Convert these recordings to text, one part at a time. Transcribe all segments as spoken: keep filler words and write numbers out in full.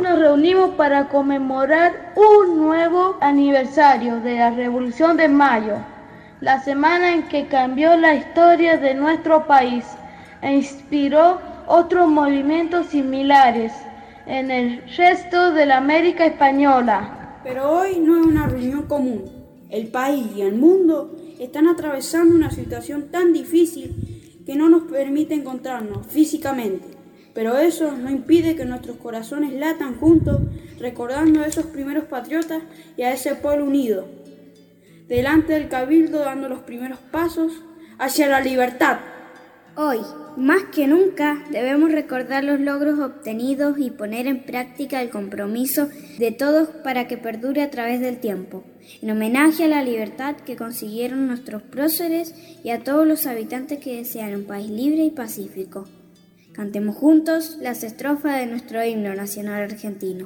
nos reunimos para conmemorar un nuevo aniversario de la Revolución de Mayo, la semana en que cambió la historia de nuestro país e inspiró otros movimientos similares en el resto de la América española. Pero hoy no es una reunión común. El país y el mundo están atravesando una situación tan difícil que no nos permite encontrarnos físicamente. Pero eso no impide que nuestros corazones latan juntos, recordando a esos primeros patriotas y a ese pueblo unido, delante del cabildo dando los primeros pasos hacia la libertad. Hoy, más que nunca, debemos recordar los logros obtenidos y poner en práctica el compromiso de todos para que perdure a través del tiempo, en homenaje a la libertad que consiguieron nuestros próceres y a todos los habitantes que desean un país libre y pacífico. Cantemos juntos las estrofas de nuestro himno nacional argentino.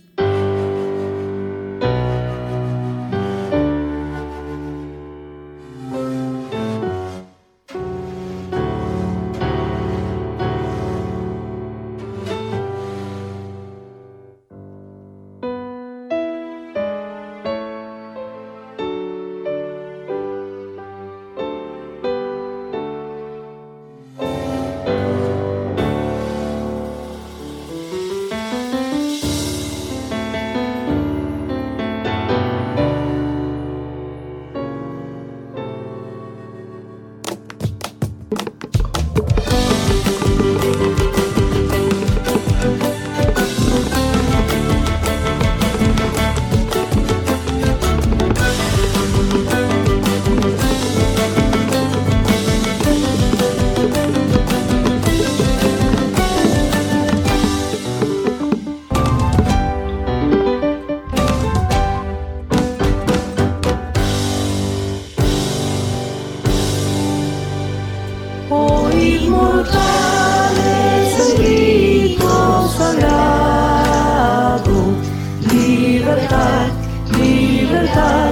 Inmortales, grito sagrado, libertad, libertad,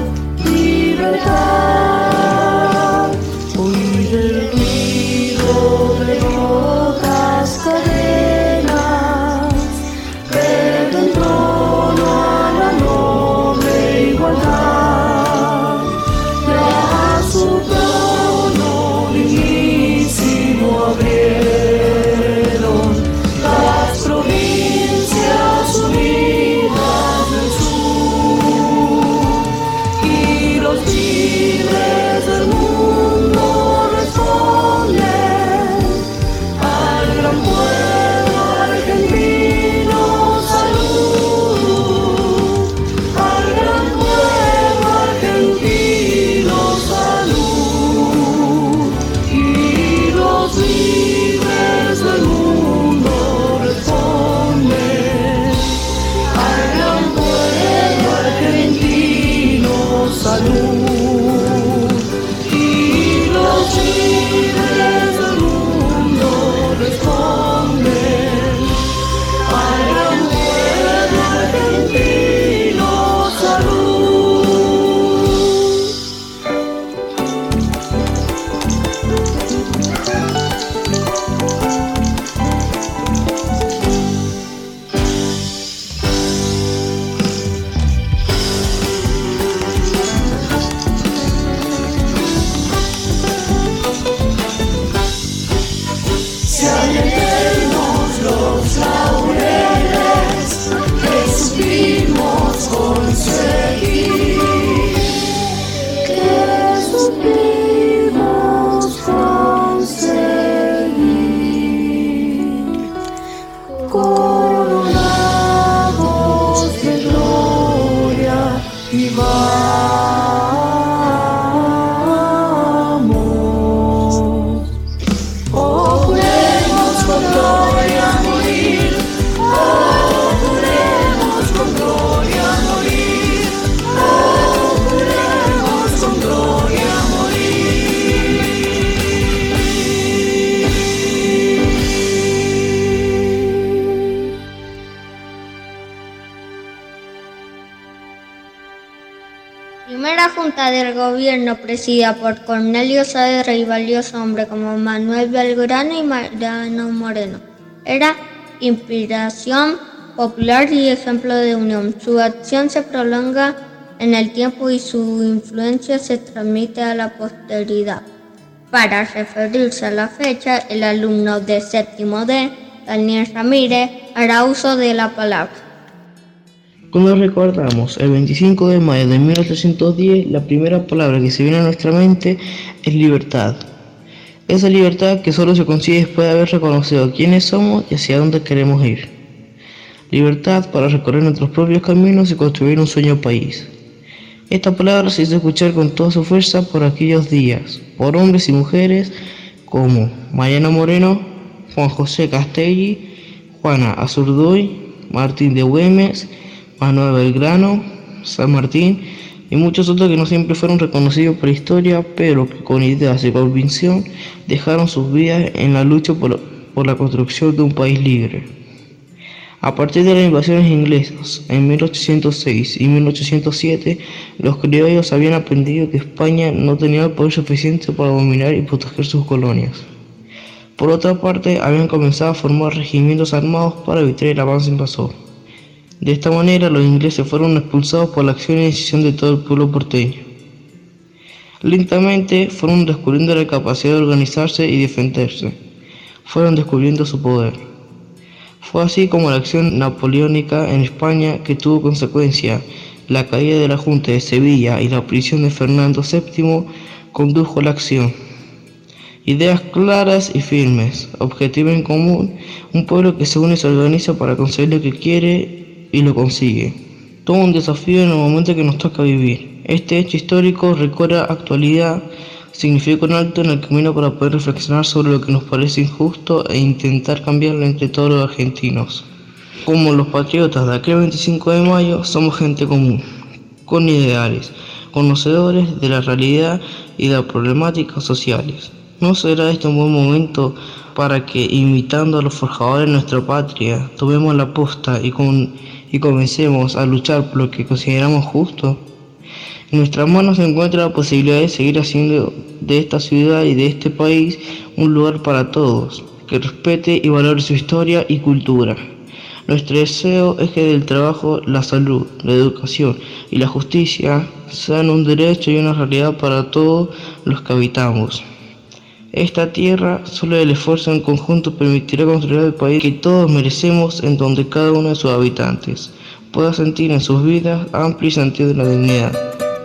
libertad. Oír el ruido de rotas cadenas, ver en trono a la noble igualdad, y a su trono dignísimo abrieron las provincias unidas del sur, y los libres del mundo responden al gran pueblo argentino. Salud, al gran pueblo argentino. Salud, y los libres del mundo responden al gran pueblo argentino. Salud, y los libres del mundo responden al gran pueblo argentino. Salud. Sean eternos los laureles que supimos conseguir, que supimos conseguir, coronados de gloria y vamos. Oh, juremos con gloria morir, oh, juremos con gloria morir, oh, juremos con gloria morir. Primera Junta del Gobierno presidida por Cornelio Saavedra y valioso hombre como Manuel Belgrano y Mariano Moreno. Era inspiración popular y ejemplo de unión. Su acción se prolonga en el tiempo y su influencia se transmite a la posteridad. Para referirse a la fecha, el alumno de séptimo D, Daniel Ramírez, hará uso de la palabra. Cuando recordamos el veinticinco de mayo de mil ochocientos diez, la primera palabra que se viene a nuestra mente es libertad. Esa libertad que solo se consigue después de haber reconocido quiénes somos y hacia dónde queremos ir. Libertad para recorrer nuestros propios caminos y construir un sueño país. Esta palabra se hizo escuchar con toda su fuerza por aquellos días, por hombres y mujeres como Mariano Moreno, Juan José Castelli, Juana Azurduy, Martín de Güemes, Manuel Belgrano, San Martín y muchos otros que no siempre fueron reconocidos por la historia, pero que con ideas y convicción dejaron sus vidas en la lucha por, por la construcción de un país libre. A partir de las invasiones inglesas en mil ochocientos seis y mil ochocientos siete, los criollos habían aprendido que España no tenía el poder suficiente para dominar y proteger sus colonias. Por otra parte, habían comenzado a formar regimientos armados para evitar el avance invasor. De esta manera, los ingleses fueron expulsados por la acción y decisión de todo el pueblo porteño. Lentamente, fueron descubriendo la capacidad de organizarse y defenderse. Fueron descubriendo su poder. Fue así como la acción napoleónica en España, que tuvo consecuencia la caída de la Junta de Sevilla y la prisión de Fernando séptimo, condujo a la acción. Ideas claras y firmes, objetivo en común, un pueblo que se une y se organiza para conseguir lo que quiere y lo consigue. Todo un desafío en el momento que nos toca vivir. Este hecho histórico recuerda actualidad, significa un alto en el camino para poder reflexionar sobre lo que nos parece injusto e intentar cambiarlo entre todos los argentinos. Como los patriotas de aquel veinticinco de mayo, somos gente común, con ideales, conocedores de la realidad y de las problemáticas sociales. ¿No será este un buen momento para que, imitando a los forjadores de nuestra patria, tomemos la posta y, con, y comencemos a luchar por lo que consideramos justo? En nuestras manos se encuentra la posibilidad de seguir haciendo de esta ciudad y de este país un lugar para todos, que respete y valore su historia y cultura. Nuestro deseo es que del trabajo, la salud, la educación y la justicia sean un derecho y una realidad para todos los que habitamos. Esta tierra, solo el esfuerzo en conjunto permitirá construir el país que todos merecemos, en donde cada uno de sus habitantes pueda sentir en sus vidas amplio sentido de la dignidad.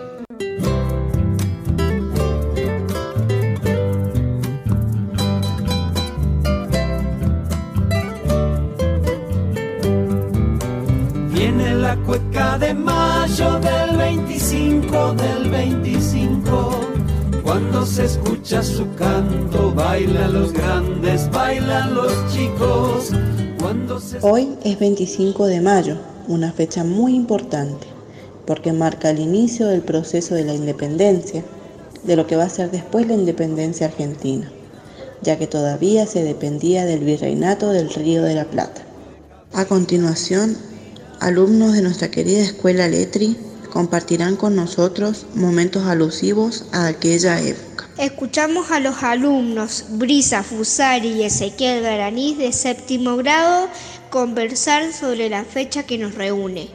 Viene la cueca de mayo del veinticinco, del veinticinco. Cuando se escucha su canto, bailan los grandes, bailan los chicos. Cuando se... Hoy es veinticinco de mayo, una fecha muy importante, porque marca el inicio del proceso de la independencia, de lo que va a ser después la independencia argentina, ya que todavía se dependía del virreinato del Río de la Plata. A continuación, alumnos de nuestra querida escuela Letri compartirán con nosotros momentos alusivos a aquella época. Escuchamos a los alumnos Brisa Fusari y Ezequiel Garaniz de séptimo grado conversar sobre la fecha que nos reúne.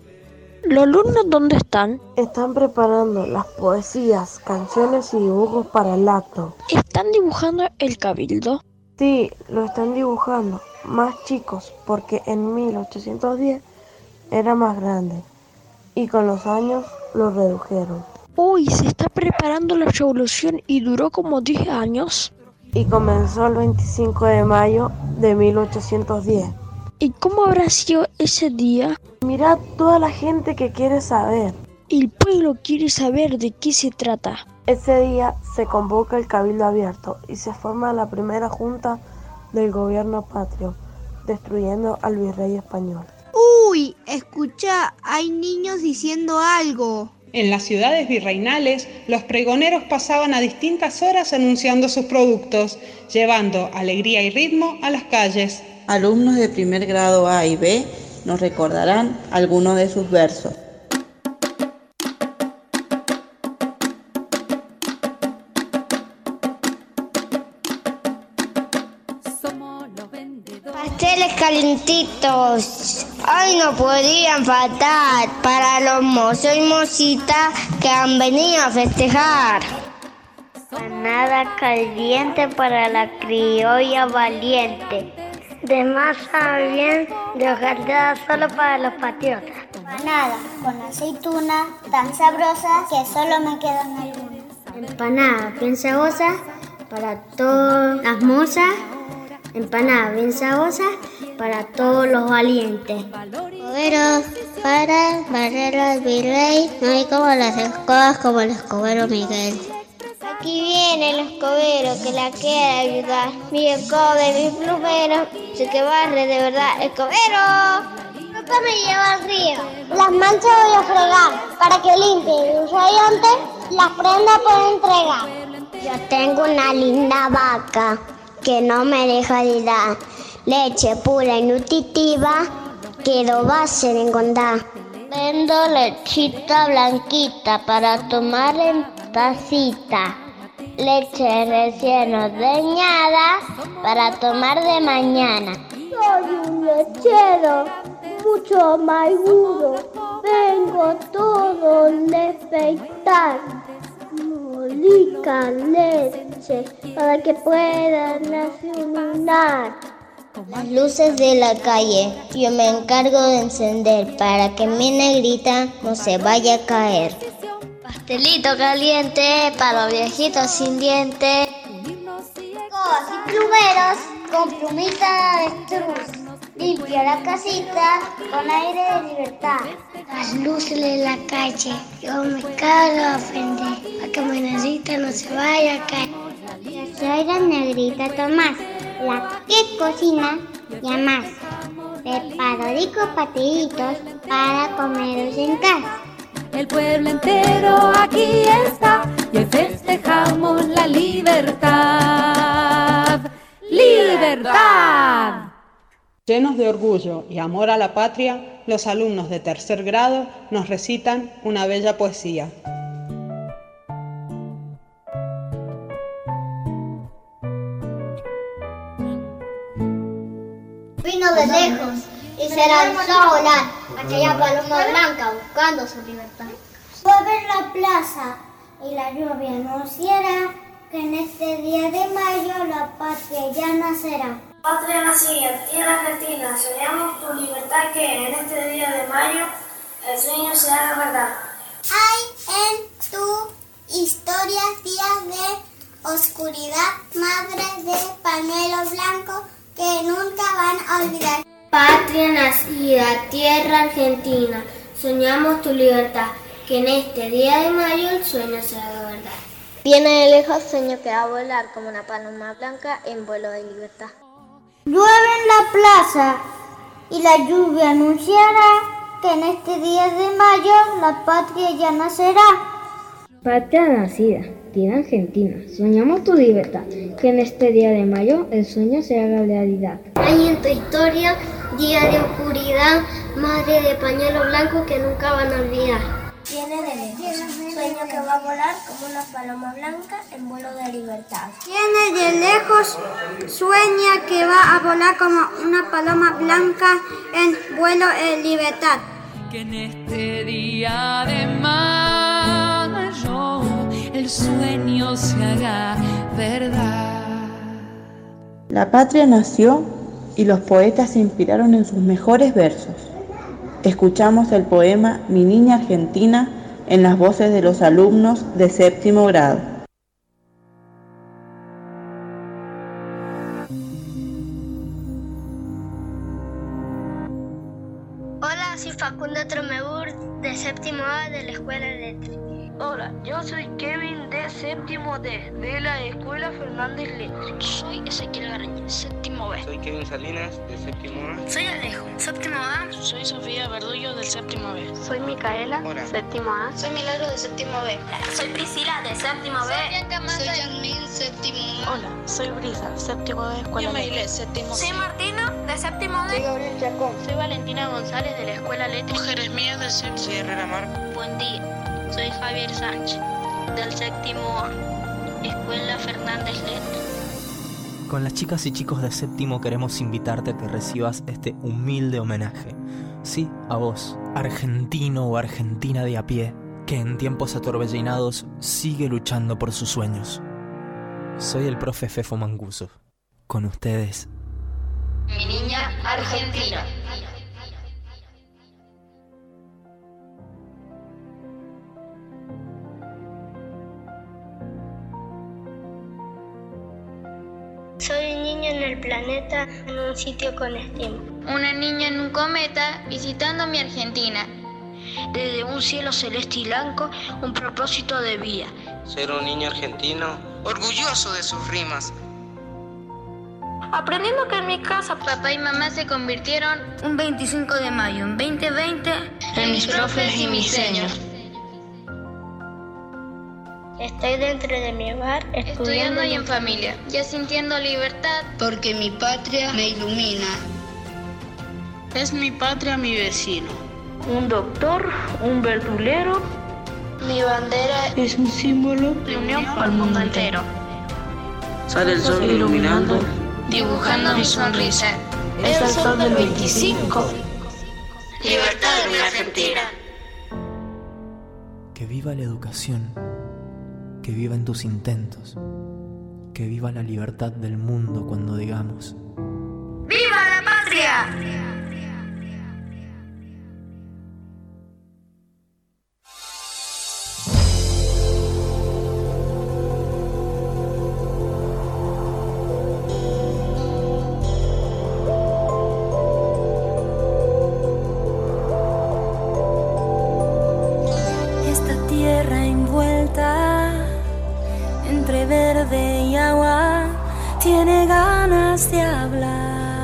¿Los alumnos dónde están? Están preparando las poesías, canciones y dibujos para el acto. ¿Están dibujando el cabildo? Sí, lo están dibujando, más chicos, porque en mil ochocientos diez era más grande y con los años lo redujeron. Uy, se está preparando la revolución y duró como diez años. Y comenzó el veinticinco de mayo de mil ochocientos diez. ¿Y cómo habrá sido ese día? Mirá toda la gente que quiere saber. El pueblo quiere saber de qué se trata. Ese día se convoca el Cabildo Abierto y se forma la primera junta del gobierno patrio, destruyendo al virrey español. ¡Uy! Escucha, hay niños diciendo algo. En las ciudades virreinales, los pregoneros pasaban a distintas horas anunciando sus productos, llevando alegría y ritmo a las calles. Alumnos de primer grado A y B nos recordarán algunos de sus versos. Pasteles calientitos. Hoy no podían faltar para los mozos y mositas que han venido a festejar. Empanada caliente para la criolla valiente. De masa bien, de hojaldrada solo para los patriotas. Empanada con aceituna tan sabrosas que solo me quedan algunas. Empanada bien sabrosa para todas las mozas. Empanada bien sabrosa para todos los valientes. Escoberos para barrer al virrey, no hay como las escobas como el escobero Miguel. Aquí viene el escobero que la quiere ayudar. Mi escobe, mi plumero, sé que barre de verdad. ¡Escobero! Papá me lleva al río. Las manchas voy a fregar para que limpie y rayante las prendas por entregar. Yo tengo una linda vaca que no me deja de dar leche pura y nutritiva que no va a ser engordar. Vendo lechita blanquita para tomar en tacita. Leche recién ordeñada para tomar de mañana. Soy un lechero mucho más agudo. Vengo todo despertar. Molica leche para que puedan desayunar. Las luces de la calle yo me encargo de encender para que mi negrita no se vaya a caer. Pastelito caliente para los viejitos sin dientes. Cos y plumeros con plumita de avestruz. Limpia la casita con aire de libertad. Las luces de la calle yo me encargo de ofender para que mi negrita no se vaya a caer. Yo soy la negrita Tomás, la que cocina y además preparo ricos pastellitos para comerlos en casa. El pueblo entero aquí está y hoy festejamos la libertad. ¡Libertad! Llenos de orgullo y amor a la patria, los alumnos de tercer grado nos recitan una bella poesía. Vino de lejos y se lanzó a volar, aquella paloma blanca buscando su libertad. Fue a ver la plaza y la lluvia anunciará que en este día de mayo la patria ya nacerá. Patria nacida, tierra argentina, soñamos tu libertad que en este día de mayo el sueño se haga verdad. Hay en tu historia días de oscuridad, madre de pañuelo blanco que nunca van a olvidar. Patria nacida, tierra argentina, soñamos tu libertad, que en este día de mayo el sueño se haga verdad. Viene de lejos sueño que va a volar como una paloma blanca en vuelo de libertad. Llueve en la plaza y la lluvia anunciará que en este día de mayo la patria ya nacerá. Patria nacida, tierra argentina, soñamos tu libertad, que en este día de mayo el sueño se haga realidad. Hay en tu historia día de oscuridad, madre de pañuelo blanco que nunca van a olvidar. Viene de lejos, sueño que va a volar como una paloma blanca en vuelo de libertad. Viene de lejos, sueña que va a volar como una paloma blanca en vuelo de libertad. Que en este día de mayo el sueño se haga verdad. La patria nació y los poetas se inspiraron en sus mejores versos. Escuchamos el poema Mi Niña Argentina en las voces de los alumnos de séptimo grado. Hola, soy Facundo Tromebur de séptimo A de la Escuela Letras. Hola, yo soy Kevin de séptimo D de la Escuela Fernández Letras. Soy Ezequiel Garreña, séptimo B. Soy Kevin Salinas de séptimo A. Soy Alejo, séptimo A. Soy Sofía Verdullo del séptimo B. Soy Micaela, Hola. séptimo A. Soy Milagro de séptimo B. Soy Priscila de séptimo B. Soy Bianca Manda. Soy Yarmín, séptimo A. Hola, soy Brisa, séptimo de Escuela Yo Maile, séptimo C. Soy Martina de séptimo D. Soy Gabriel Chacón. Soy Valentina González de la Escuela Letras. Jeremías del séptimo. Soy Herrera Mar. Buen día, soy Javier Sánchez del séptimo A, Escuela Fernández Letras. con las chicas y chicos de séptimo queremos invitarte a que recibas este humilde homenaje. Sí, a vos, argentino o argentina de a pie, que en tiempos atorbellinados sigue luchando por sus sueños. Soy el profe Fefo Mancuso. Con ustedes, mi niña argentina. Soy un niño en el planeta, en un sitio con estímulo. Una niña en un cometa visitando mi Argentina. Desde un cielo celeste y blanco, un propósito de vida. Ser un niño argentino, orgulloso de sus rimas. Aprendiendo que en mi casa papá y mamá se convirtieron un veinticinco de mayo en veinte veinte en mis profes y mis seños. Estoy dentro de mi hogar, estudiando, estudiando y en familia, ya sintiendo libertad. Porque mi patria me ilumina. Es mi patria mi vecino. Un doctor, un verdulero. Mi bandera es un símbolo de unión al mundo entero. Sale el sol iluminando, dibujando mi sonrisa. Es el sol del veinticinco. Libertad de mi Argentina. Que viva la educación. Que viva en tus intentos, que viva la libertad del mundo cuando digamos ¡viva la patria! Esta tierra envuelta entre verde y agua, tiene ganas de hablar.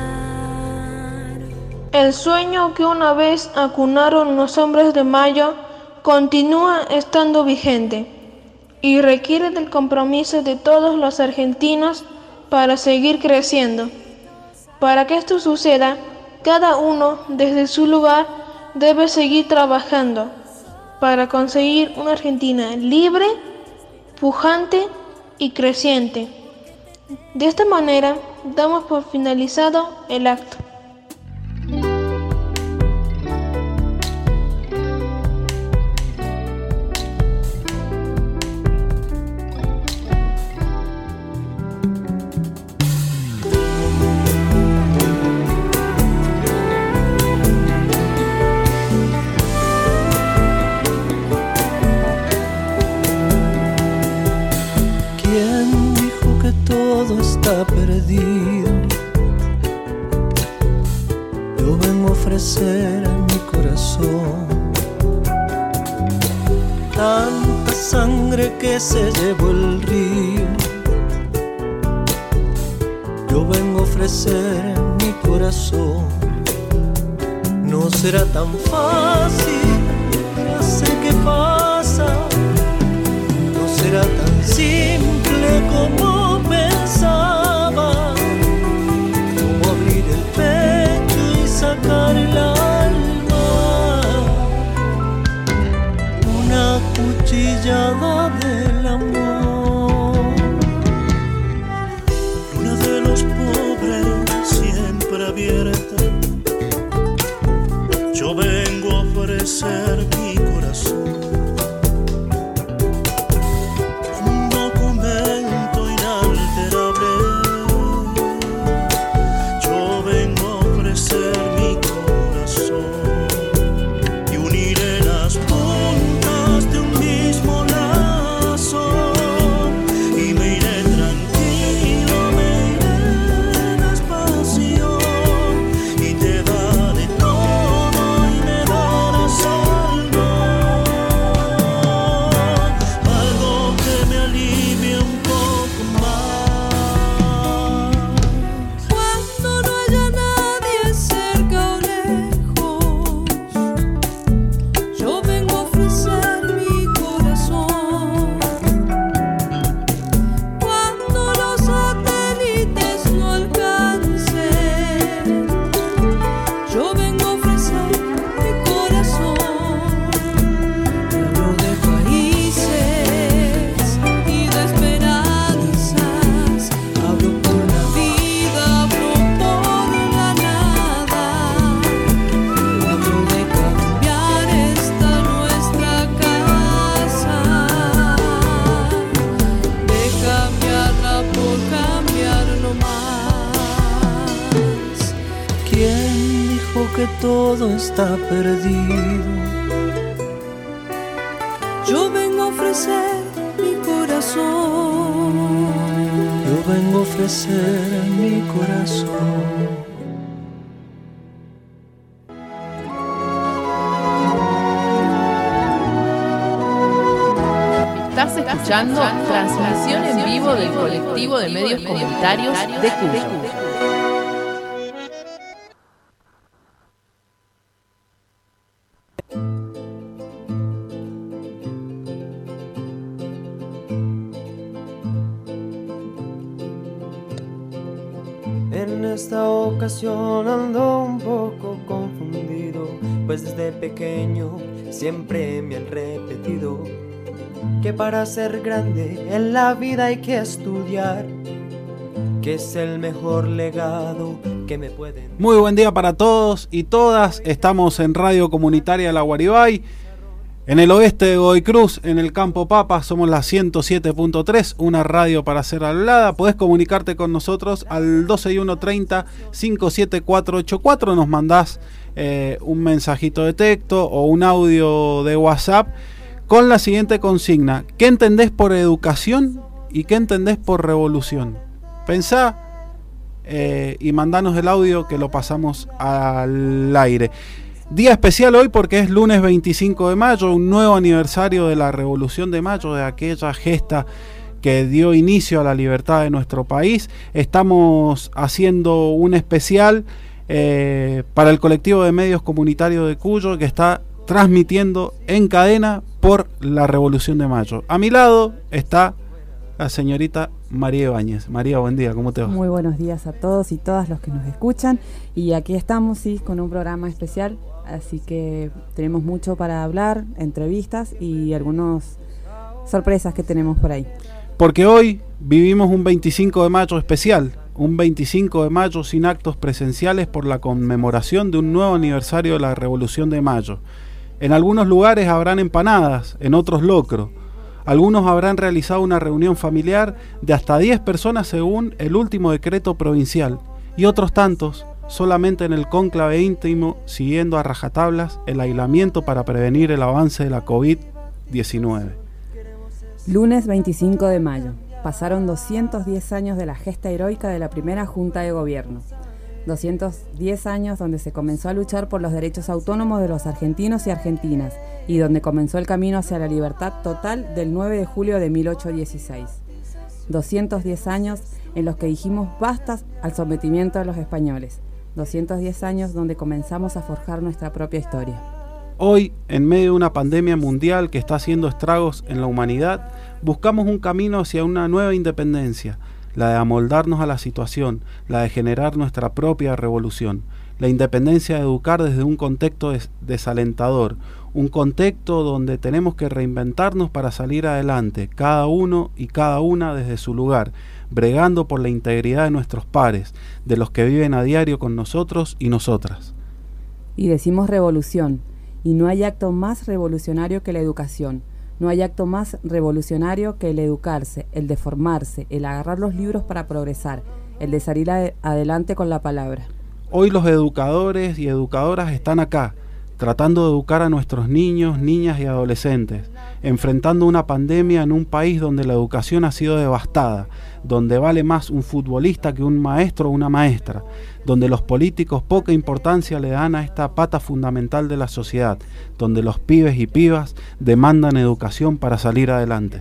El sueño que una vez acunaron los hombres de Mayo continúa estando vigente y requiere del compromiso de todos los argentinos para seguir creciendo. Para que esto suceda, cada uno desde su lugar debe seguir trabajando para conseguir una Argentina libre, pujante y creciente. De esta manera damos por finalizado el acto. Todo está perdido. Yo vengo a ofrecer mi corazón. Tanta sangre que se llevó el río. Yo vengo a ofrecer mi corazón. No será tan fácil, ya sé qué pasa. No será tan simple como pensaba, como abrir el pecho y sacar el alma, una cuchillada del amor. Luna de los pobres siempre abierta, yo vengo a ofrecer ¿Quién dijo que todo está perdido? Yo vengo a ofrecer mi corazón. Yo vengo a ofrecer mi corazón. Estás escuchando transmisión en vivo del colectivo de medios comunitarios de Cuyo. En esta ocasión ando un poco confundido, pues desde pequeño siempre me han repetido que para ser grande en la vida hay que estudiar, que es el mejor legado que me pueden... Muy buen día para todos y todas. Estamos en Radio Comunitaria La Guaribay, en el oeste de Godoy Cruz, en el Campo Papa. Somos la ciento siete punto tres, una radio para ser hablada. Podés comunicarte con nosotros al doce y uno treinta, cincuenta y siete cuatrocientos ochenta y cuatro. Nos mandás eh, un mensajito de texto o un audio de WhatsApp con la siguiente consigna: ¿qué entendés por educación y qué entendés por revolución? Pensá eh, y mandanos el audio que lo pasamos al aire. Día especial hoy porque es lunes veinticinco de mayo, un nuevo aniversario de la Revolución de Mayo, de aquella gesta que dio inicio a la libertad de nuestro país. Estamos haciendo un especial eh, para el colectivo de medios comunitarios de Cuyo, que está transmitiendo en cadena por la Revolución de Mayo. A mi lado está la señorita María Ibáñez. María, buen día, ¿cómo te va? Muy buenos días a todos y todas los que nos escuchan. Y aquí estamos, sí, con un programa especial, así que tenemos mucho para hablar, entrevistas y algunas sorpresas que tenemos por ahí. Porque hoy vivimos un veinticinco de mayo especial, un veinticinco de mayo sin actos presenciales por la conmemoración de un nuevo aniversario de la Revolución de Mayo. En algunos lugares habrán empanadas, en otros locro. Algunos habrán realizado una reunión familiar de hasta diez personas según el último decreto provincial, y otros tantos solamente en el cónclave íntimo, siguiendo a rajatablas el aislamiento para prevenir el avance de la COVID diecinueve. Lunes veinticinco de mayo. Pasaron doscientos diez años de la gesta heroica de la primera Junta de Gobierno. doscientos diez años donde se comenzó a luchar por los derechos autónomos de los argentinos y argentinas y donde comenzó el camino hacia la libertad total del nueve de julio de mil ochocientos dieciséis. doscientos diez años en los que dijimos basta al sometimiento de los españoles. doscientos diez años donde comenzamos a forjar nuestra propia historia. Hoy, en medio de una pandemia mundial que está haciendo estragos en la humanidad, buscamos un camino hacia una nueva independencia, la de amoldarnos a la situación, la de generar nuestra propia revolución, la independencia de educar desde un contexto des- desalentador, un contexto donde tenemos que reinventarnos para salir adelante, cada uno y cada una desde su lugar, bregando por la integridad de nuestros pares, de los que viven a diario con nosotros y nosotras. Y decimos revolución, y no hay acto más revolucionario que la educación. No hay acto más revolucionario que el educarse, el de formarse, el agarrar los libros para progresar, el de salir ad- adelante con la palabra. Hoy los educadores y educadoras están acá, tratando de educar a nuestros niños, niñas y adolescentes, enfrentando una pandemia en un país donde la educación ha sido devastada, donde vale más un futbolista que un maestro o una maestra, donde los políticos poca importancia le dan a esta pata fundamental de la sociedad, donde los pibes y pibas demandan educación para salir adelante.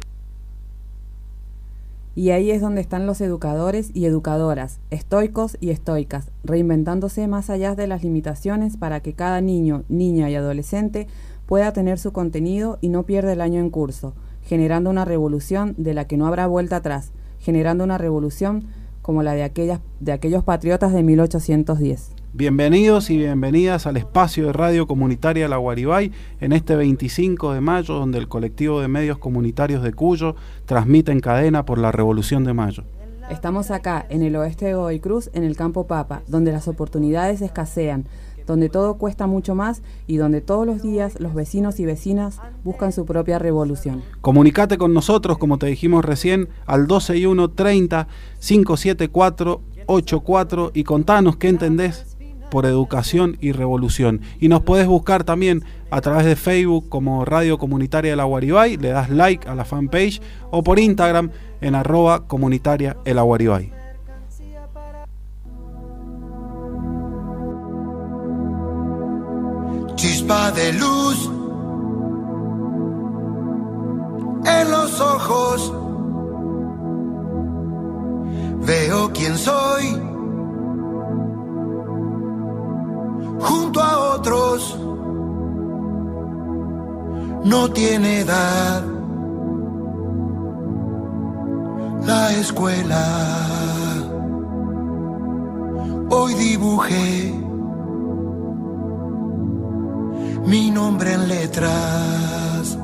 Y ahí es donde están los educadores y educadoras, estoicos y estoicas, reinventándose más allá de las limitaciones para que cada niño, niña y adolescente pueda tener su contenido y no pierda el año en curso, generando una revolución de la que no habrá vuelta atrás, generando una revolución como la de aquellas, de aquellos patriotas de mil ochocientos diez. Bienvenidos y bienvenidas al espacio de Radio Comunitaria La Guaribay en este veinticinco de mayo, donde el colectivo de medios comunitarios de Cuyo transmite en cadena por la Revolución de Mayo. Estamos acá, en el oeste de Godoy Cruz, en el Campo Papa, donde las oportunidades escasean, donde todo cuesta mucho más y donde todos los días los vecinos y vecinas buscan su propia revolución. Comunicate con nosotros, como te dijimos recién, al doce y uno treinta, cincuenta y siete cuatrocientos ochenta y cuatro y contanos qué entendés por educación y revolución. Y nos podés buscar también a través de Facebook como Radio Comunitaria El Aguaribay, le das like a la fanpage, o por Instagram en arroba comunitaria El Aguaribay. Chispa de luz en los ojos, veo quién soy junto a otros, no tiene edad la escuela. Hoy dibujé mi nombre en letras.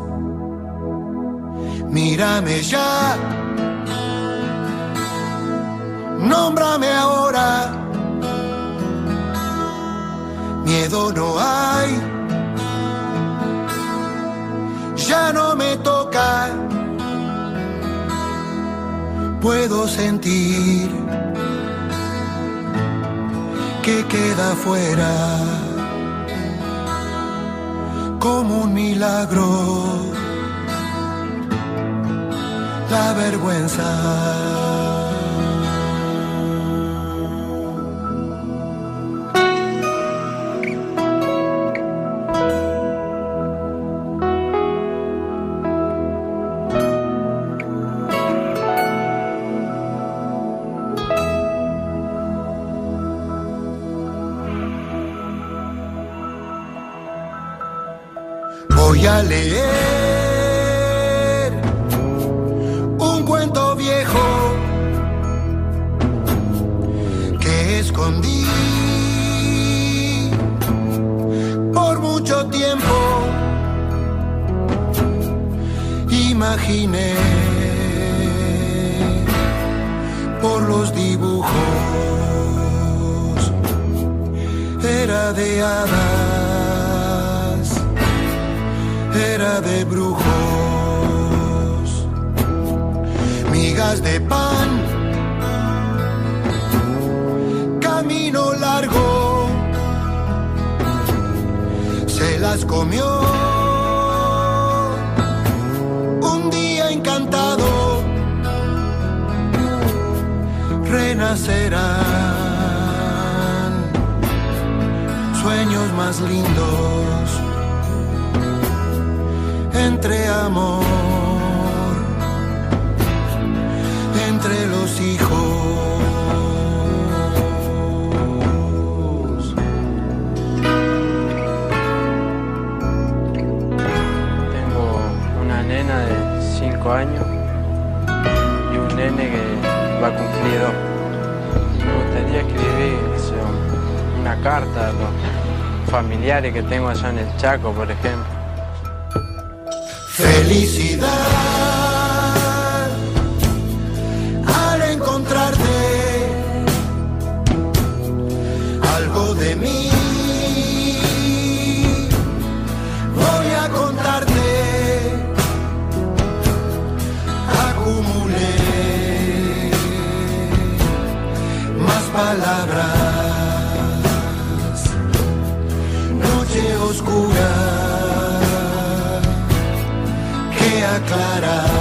Mírame ya, nómbrame ahora. Miedo no hay, ya no me toca. Puedo sentir que queda fuera como un milagro la vergüenza. Voy a leer un cuento viejo que escondí por mucho tiempo. Imaginé por los dibujos, era de hadas, era de brujos, migas de pan, camino largo, se las comió un día encantado, renacerán sueños más lindos. Entre amor, entre los hijos. Tengo una nena de cinco años y un nene que va a cumplir dos. Me gustaría escribir una carta a los familiares que tengo allá en el Chaco, por ejemplo. Felicidad al encontrarte, algo de mí voy a contarte. Acumulé más palabras, noche oscura aclarar.